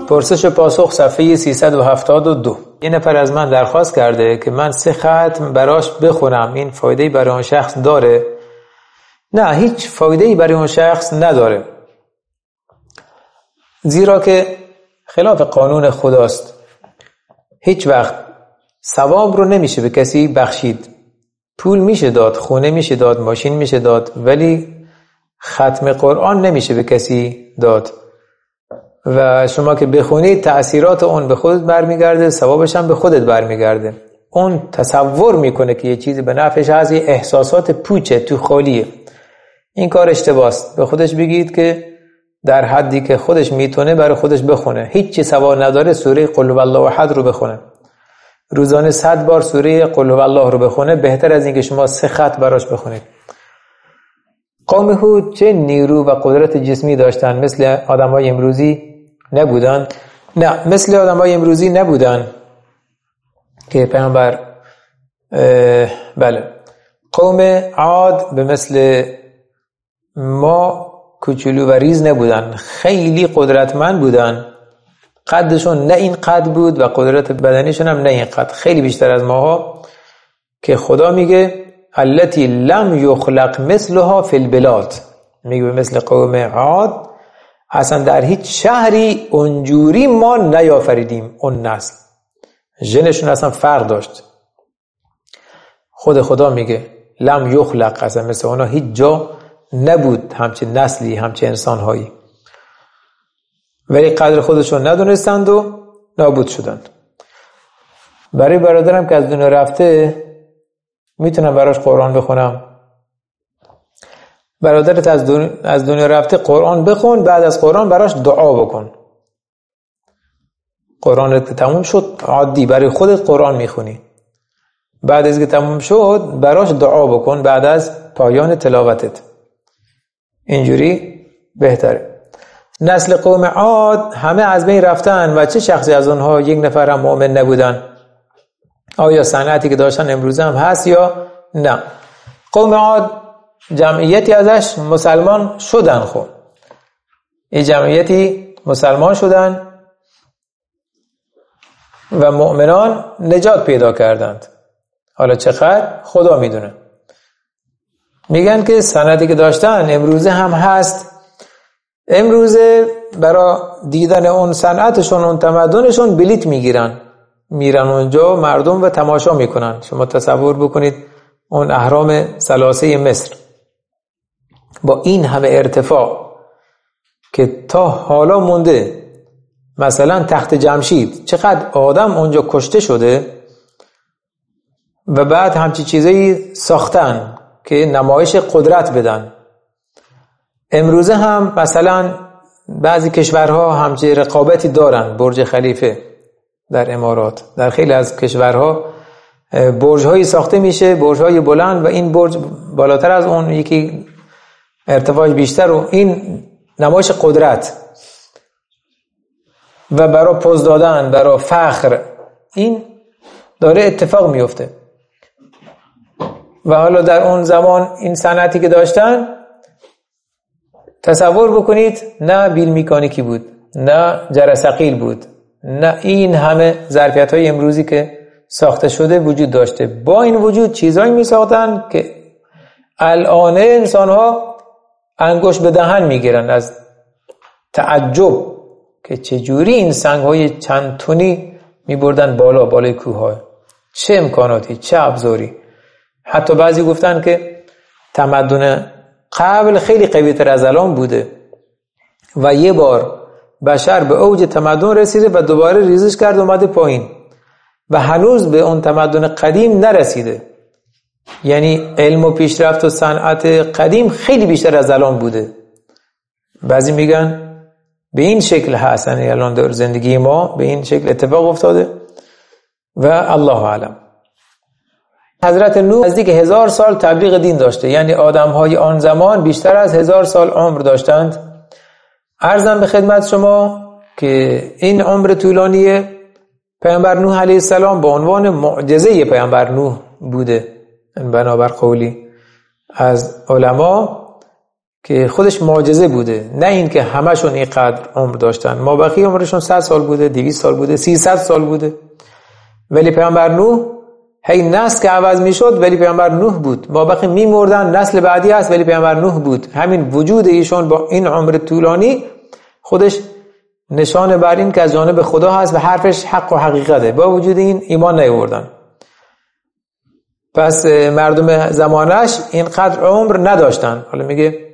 پرسش و پاسخ صفحه 372. یه نفر از من درخواست کرده که من 3 ختم براش بخونم، این فایده‌ای برای اون شخص داره؟ نه، هیچ فایده‌ای برای اون شخص نداره، زیرا که خلاف قانون خداست. هیچ وقت ثواب رو نمیشه به کسی بخشید. پول میشه داد، خونه میشه داد، ماشین میشه داد، ولی ختم قرآن نمیشه به کسی داد. و شما که بخونید تأثیرات اون به خودت برمیگرده، ثوابش هم به خودت برمیگرده. اون تصور میکنه که یه چیزی به نفعش هست، یه احساسات پوچه تو خالیه. این کار اشتباهه. به خودش بگید که در حدی که خودش میتونه برای خودش بخونه. هیچ چی سوا نداره سوره قل هوالله احد رو بخونه. روزانه 100 بار سوره قل هوالله رو بخونه بهتر از اینکه شما 3 خط براش بخونید. قوم هود چه نیرو و قدرت جسمی داشتن؟ مثل آدمای امروزی نبودن؟ نه، مثل آدمای امروزی نبودن که پیامبر بله، قوم عاد به مثل ما کوچولو و ریز نبودن، خیلی قدرتمند بودن. قدشون نه این قد بود و قدرت بدنیشون هم نه این قد، خیلی بیشتر از ماها، که خدا میگه التی لم یخلق مثلها فی البلاد، میگه مثل قوم عاد اصلا در هیچ شهری اونجوری ما نیافریدیم. اون نسل ژنشون اصلا فرق داشت. خود خدا میگه لم یخلق، اصلا مثل اونا هیچ جا نبود همچه نسلی، همچه انسانهایی، ولی قدر خودشون ندونستند و نابود شدند. برای برادرم که از دنیا رفته میتونم براش قرآن بخونم؟ برادرت از دنیا رفته قرآن بخون، بعد از قرآن براش دعا بکن. قرآنت که تموم شد عادی برای خودت قرآن میخونی، بعد از که تموم شد براش دعا بکن بعد از پایان تلاوتت، اینجوری بهتره. نسل قوم عاد همه از بین رفتن و چه شخصی از اونها یک نفر هم مؤمن نبودن؟ آیا صنعتی که داشتن امروزه هم هست یا نه؟ قوم عاد جمعیتی ازش مسلمان شدن. خب این جمعیتی مسلمان شدن و مؤمنان نجات پیدا کردند. حالا چقدر خدا میدونه. میگن که صنعتی که داشتن امروزه هم هست. امروزه برای دیدن اون صنعتشون، اون تمدنشون بلیت میگیرن، میرن اونجا مردم و تماشا میکنن. شما تصور بکنید اون اهرام ثلاثه مصر با این همه ارتفاع که تا حالا مونده، مثلا تخت جمشید، چقدر آدم اونجا کشته شده و بعد همچی چیزایی ساختن که نمایش قدرت بدن. امروزه هم مثلا بعضی کشورها همچی رقابتی دارن. برج خلیفه در امارات، در خیلی از کشورها برج‌هایی ساخته میشه، برج‌های بلند، و این برج بالاتر از اون یکی ارتفاعش بیشتر، و این نمایش قدرت و برای پوز دادن، برای فخر، این داره اتفاق میفته. و حالا در اون زمان این صنعتی که داشتن، تصور بکنید نه بیل میکانیکی بود، نه جرثقیل بود، نه این همه ظرفیت‌های امروزی که ساخته شده وجود داشته. با این وجود چیزایی میساختن که الان انسان‌ها انگشت به دهن میگیرن از تعجب که چجوری این سنگ‌های چند تونی میبردن بالای کوه‌ها، چه امکاناتی، چه ابزاری. حتی بعضی گفتن که تمدن قبل خیلی قوی‌تر از الان بوده و یه بار بشر به اوج تمدن رسیده و دوباره ریزش کرد اومده پایین و هنوز به اون تمدن قدیم نرسیده. یعنی علم و پیشرفت و صنعت قدیم خیلی بیشتر از الان بوده. بعضی میگن به این شکل هست، یعنی الان در زندگی ما به این شکل اتفاق افتاده و الله اعلم. حضرت نوح نزدیک 1000 سال تبلیغ دین داشته، یعنی آدم‌های آن زمان بیشتر از 1000 سال عمر داشتند. عرضم به خدمت شما که این عمر طولانی پیامبر نوح علیه السلام به عنوان معجزه پیامبر نوح بوده، بنابر قولی از علما که خودش معجزه بوده، نه این که همشون اینقدر عمر داشتن. مابقی عمرشون 100 سال بوده، 200 سال بوده، 300 سال بوده. ولی پیامبر نوح هی نسل که عوض میشد ولی پیامبر نوح بود. مابقی میمردن، نسل بعدی هست ولی پیامبر نوح بود. همین وجود ایشون با این عمر طولانی خودش نشانه بر این که از جانب خدا هست و حرفش حق و حقیقته. با وجود این ایمان نیاوردن. پس مردم زمانش اینقدر عمر نداشتن. حالا میگه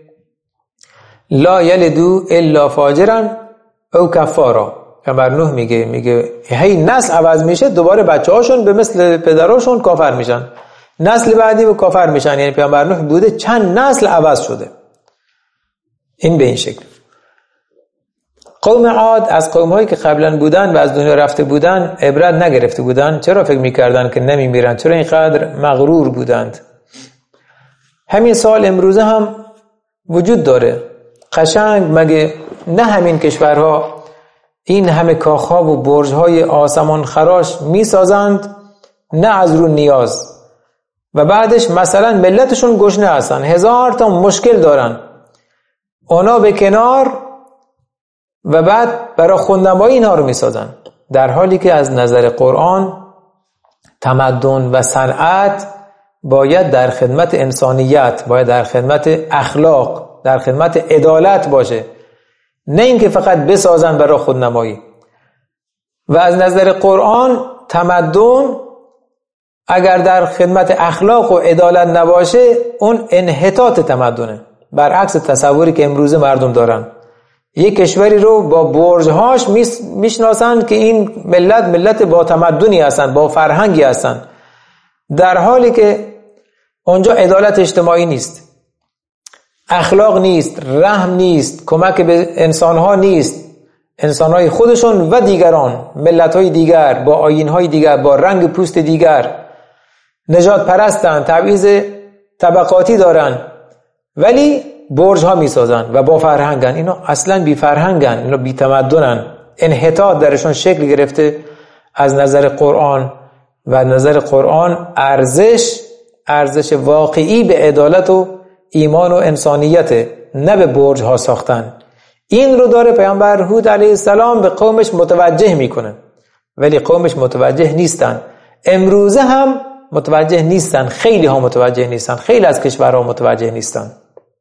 لا یلدو الا فاجرا او کفارا. پیامبر نوح میگه هی نسل عوض میشه، دوباره بچه‌هاشون به مثل پدراشون کافر میشن، نسل بعدی به کافر میشن. یعنی پیامبر نوح بوده چند نسل عوض شده. این به این شکل. قوم عاد از قوم‌هایی که قبلا بودن و از دنیا رفته بودن عبرت نگرفته بودن. چرا فکر می‌کردن که نمی‌میرن؟ چرا اینقدر مغرور بودند؟ همین سوال امروزه هم وجود داره. قشنگ مگه نه همین کشورها این همه کاخ‌ها و برج‌های آسمان خراش می‌سازند نه از رو نیاز، و بعدش مثلا ملتشون گشنه هستن، 1000 تا مشکل دارن، اونا به کنار و بعد برای خودنمایی اینها رو میسازن. در حالی که از نظر قرآن تمدن و صنعت باید در خدمت انسانیت، باید در خدمت اخلاق، در خدمت عدالت باشه، نه اینکه فقط بسازن برای خودنمایی. و از نظر قرآن تمدن اگر در خدمت اخلاق و عدالت نباشه اون انحطاط تمدنه، برعکس تصوری که امروزه مردم دارن. یک کشوری رو با برج‌هاش میشناسن که این ملت با تمدنی هستن، با فرهنگی هستن، در حالی که اونجا عدالت اجتماعی نیست، اخلاق نیست، رحم نیست، کمک به انسانها نیست. انسانهای خودشون و دیگران، ملت‌های دیگر با آیین‌های دیگر، با رنگ پوست دیگر، نجات پرستن، تبعیض طبقاتی دارن، ولی برج ها می سازن و با فرهنگن. اینا اصلا بی فرهنگن، اینا بی تمدنن، انحطاط درشون شکل گرفته. از نظر قرآن و نظر قرآن ارزش واقعی به عدالت و ایمان و انسانیت، نه به برج ها ساختن. این رو داره پیامبر هود علیه السلام به قومش متوجه میکنه، ولی قومش متوجه نیستن. امروزه هم متوجه نیستن، خیلی ها متوجه نیستن، خیلی از کشورها متوجه نیستن،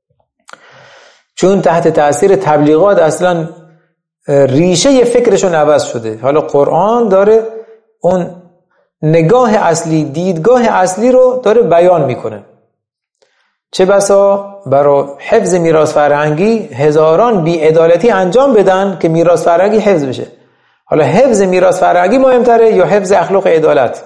چون تحت تأثیر تبلیغات اصلا ریشه فکرشون عوض شده. حالا قرآن داره اون نگاه اصلی، دیدگاه اصلی رو داره بیان میکنه. چه بسا برای حفظ میراث فرهنگی هزاران بی‌عدالتی انجام بدن که میراث فرهنگی حفظ بشه. حالا حفظ میراث فرهنگی مهمتره یا حفظ اخلاق عدالت؟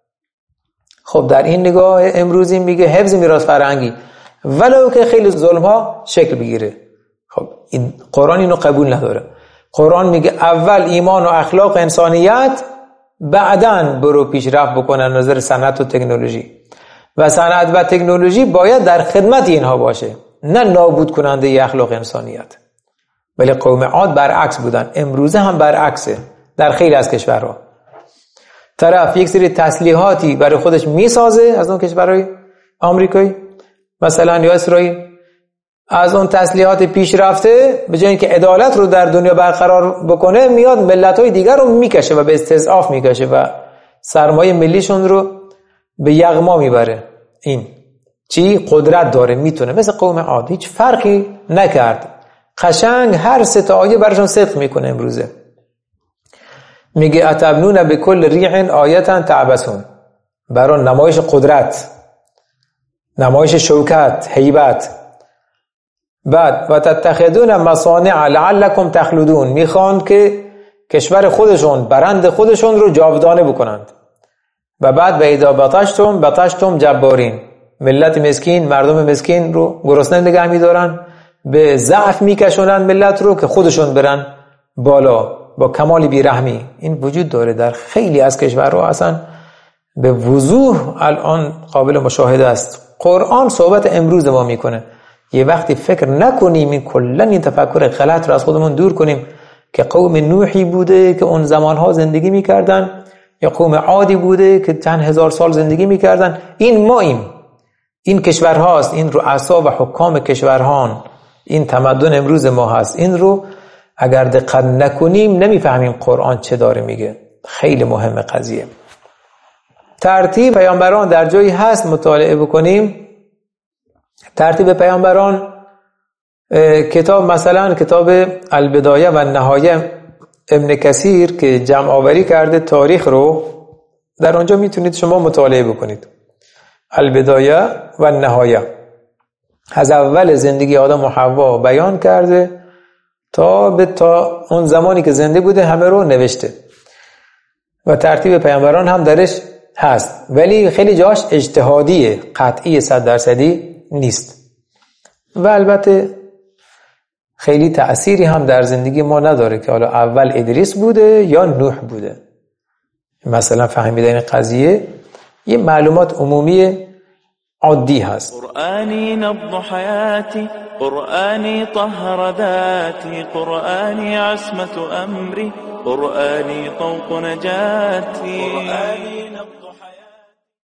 خب در این نگاه امروزی میگه حفظ میراث فرهنگی، ولو که خیلی ظلم ها شکل بگیره. خب این قرآن اینو قبول نداره. قرآن میگه اول ایمان و اخلاق انسانیت، بعداً برو پیشرفت بکنن نظر صنعت و تکنولوژی، و صنعت و تکنولوژی باید در خدمت اینها باشه، نه نابود کننده ای اخلاق انسانیت. ولی قوم عاد برعکس بودن، امروزه هم برعکسه. در خیلی از کشورها طرف یک سری تسلیحاتی برای خودش میسازه از اون کشورهای آمریکایی مثلا یا اسرائیل، از اون تسلیحات پیشرفته به جای اینکه عدالت رو در دنیا برقرار بکنه میاد ملت‌های دیگر رو میکشه و به استضعاف میکشه و سرمایه ملیشون رو به یغما میبره. این چی؟ قدرت داره، میتونه. مثل قوم عاد هیچ فرقی نکرد، قشنگ هر سه تا آیه براشون صدق میکنه. امروزه میگه اتبنون بكل ریح آیه تعبثون، برای نمایش قدرت، نمایش شوکت، هیبت. بعد و تتخذون مصانع لعلکم تخلدون، میخوان که کشور خودشون، برند خودشون رو جاودانه بکنند. و بعد و اذا بطشتم جبارین، ملت مسکین، مردم مسکین رو گرسنه نگه میدارن، به ضعف میکشونن ملت رو که خودشون برن بالا با کمال بیرحمی. این وجود داره در خیلی از کشورها، اصلا به وضوح الان قابل مشاهده است. قرآن صحبت امروز ما میکنه. یه وقتی فکر نکنیم این کلن این تفکر غلط رو از خودمون دور کنیم که قوم نوحی بوده که اون زمانها زندگی میکردن، یا قوم عادی بوده که چند هزار سال زندگی میکردن. این ماییم، این کشورهاست، این رؤسا و حکام کشورهان این تمدن امروز ما هست. این رو اگر دقت نکنیم نمیفهمیم قرآن چه داره میگه. خیلی مهمه قضیه. ترتیب پیامبران در جایی هست مطالعه بکنیم. ترتیب پیامبران کتاب مثلا کتاب البدایه و النهایه ابن کثیر که جمع آوری کرده تاریخ رو، در آنجا میتونید شما مطالعه بکنید. البدایه و النهایه از اول زندگی آدم و حوا بیان کرده تا اون زمانی که زنده بوده همه رو نوشته و ترتیب پیامبران هم درش هست، ولی خیلی جاش اجتهادیه، قطعی 100% نیست و البته خیلی تأثیری هم در زندگی ما نداره که حالا اول ادریس بوده یا نوح بوده. مثلا فهمیدن قضیه یه معلومات عمومی عادی هست. قرآنی نبض حیاتی، قرآنی طهر ذاتی، قرآنی عصمت امری، قرآنی طوق نجاتی.